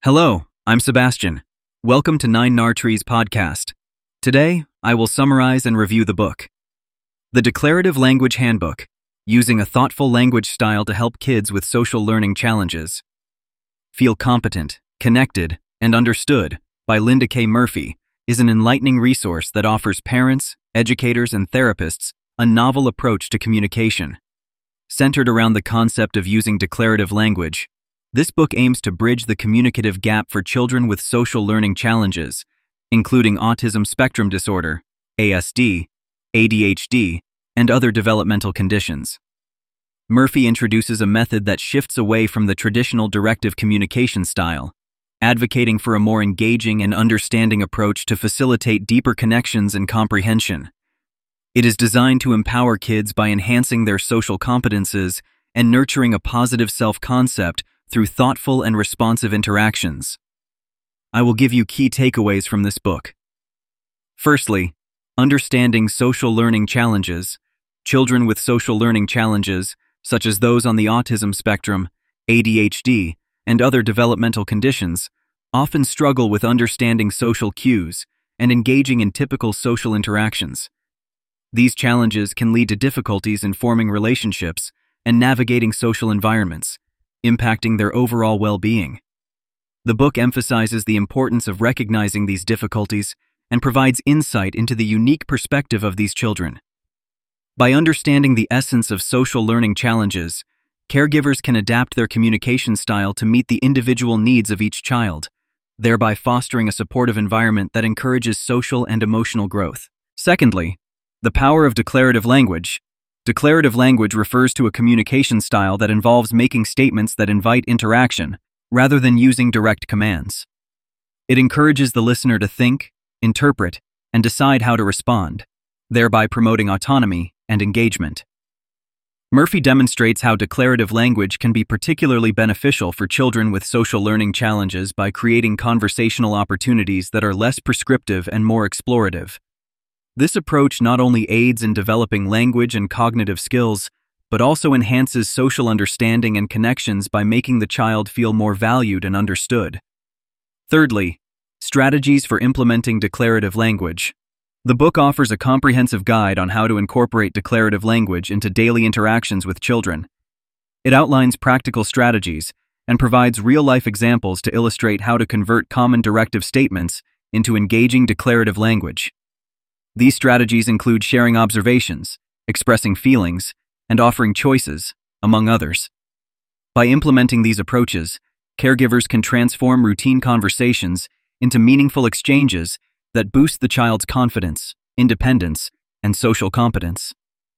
Hello, I'm Sebastian. Welcome to Nine Nar Trees podcast. Today, I will summarize and review the book. The Declarative Language Handbook, using a thoughtful language style to help kids with social learning challenges. Feel Competent, Connected, and Understood by Linda K. Murphy is an enlightening resource that offers parents, educators, and therapists a novel approach to communication. Centered around the concept of using declarative language, this book aims to bridge the communicative gap for children with social learning challenges, including autism spectrum disorder, ASD, ADHD, and other developmental conditions. Murphy introduces a method that shifts away from the traditional directive communication style, advocating for a more engaging and understanding approach to facilitate deeper connections and comprehension. It is designed to empower kids by enhancing their social competences and nurturing a positive self-concept through thoughtful and responsive interactions. I will give you key takeaways from this book. Firstly, understanding social learning challenges. Children with social learning challenges, such as those on the autism spectrum, ADHD, and other developmental conditions, often struggle with understanding social cues and engaging in typical social interactions. These challenges can lead to difficulties in forming relationships and navigating social environments, impacting their overall well-being. The book emphasizes the importance of recognizing these difficulties and provides insight into the unique perspective of these children. By understanding the essence of social learning challenges, caregivers can adapt their communication style to meet the individual needs of each child, thereby fostering a supportive environment that encourages social and emotional growth. Secondly, the power of declarative language. Declarative language refers to a communication style that involves making statements that invite interaction, rather than using direct commands. It encourages the listener to think, interpret, and decide how to respond, thereby promoting autonomy and engagement. Murphy demonstrates how declarative language can be particularly beneficial for children with social learning challenges by creating conversational opportunities that are less prescriptive and more explorative. This approach not only aids in developing language and cognitive skills, but also enhances social understanding and connections by making the child feel more valued and understood. Thirdly, strategies for implementing declarative language. The book offers a comprehensive guide on how to incorporate declarative language into daily interactions with children. It outlines practical strategies and provides real-life examples to illustrate how to convert common directive statements into engaging declarative language. These strategies include sharing observations, expressing feelings, and offering choices, among others. By implementing these approaches, caregivers can transform routine conversations into meaningful exchanges that boost the child's confidence, independence, and social competence.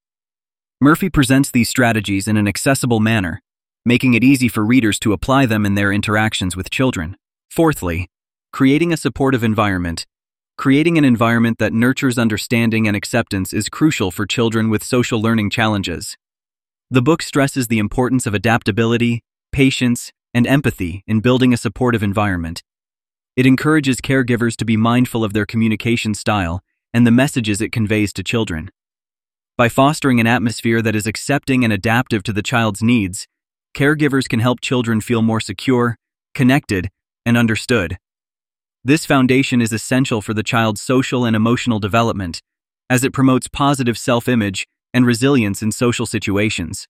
Murphy presents these strategies in an accessible manner, making it easy for readers to apply them in their interactions with children. Fourthly, creating a supportive environment. Creating an environment that nurtures understanding and acceptance is crucial for children with social learning challenges. The book stresses the importance of adaptability, patience, and empathy in building a supportive environment. It encourages caregivers to be mindful of their communication style and the messages it conveys to children. By fostering an atmosphere that is accepting and adaptive to the child's needs, caregivers can help children feel more secure, connected, and understood. This foundation is essential for the child's social and emotional development, as it promotes positive self-image and resilience in social situations.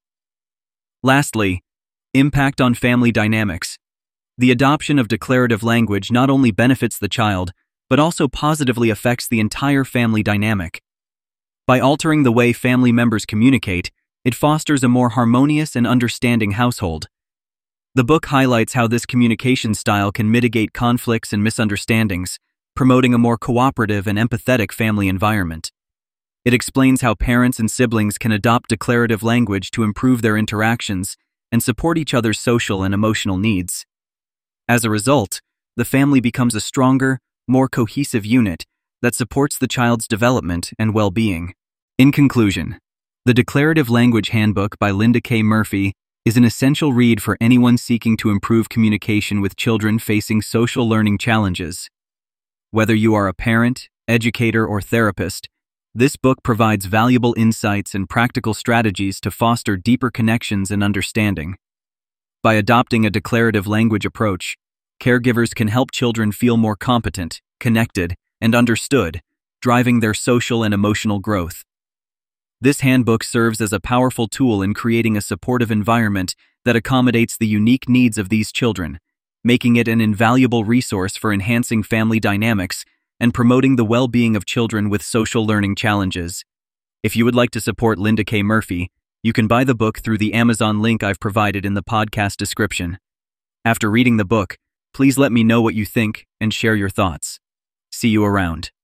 Lastly, impact on family dynamics. The adoption of declarative language not only benefits the child, but also positively affects the entire family dynamic. By altering the way family members communicate, it fosters a more harmonious and understanding household. The book highlights how this communication style can mitigate conflicts and misunderstandings, promoting a more cooperative and empathetic family environment. It explains how parents and siblings can adopt declarative language to improve their interactions and support each other's social and emotional needs. As a result, the family becomes a stronger, more cohesive unit that supports the child's development and well-being. In conclusion, the Declarative Language Handbook by Linda K. Murphy is an essential read for anyone seeking to improve communication with children facing social learning challenges. Whether you are a parent, educator, or therapist, this book provides valuable insights and practical strategies to foster deeper connections and understanding. By adopting a declarative language approach, Caregivers can help children feel more competent, connected, and understood, driving their social and emotional growth. This handbook serves as a powerful tool in creating a supportive environment that accommodates the unique needs of these children, making it an invaluable resource for enhancing family dynamics and promoting the well-being of children with social learning challenges. If you would like to support Linda K. Murphy, you can buy the book through the Amazon link I've provided in the podcast description. After reading the book, please let me know what you think and share your thoughts. See you around.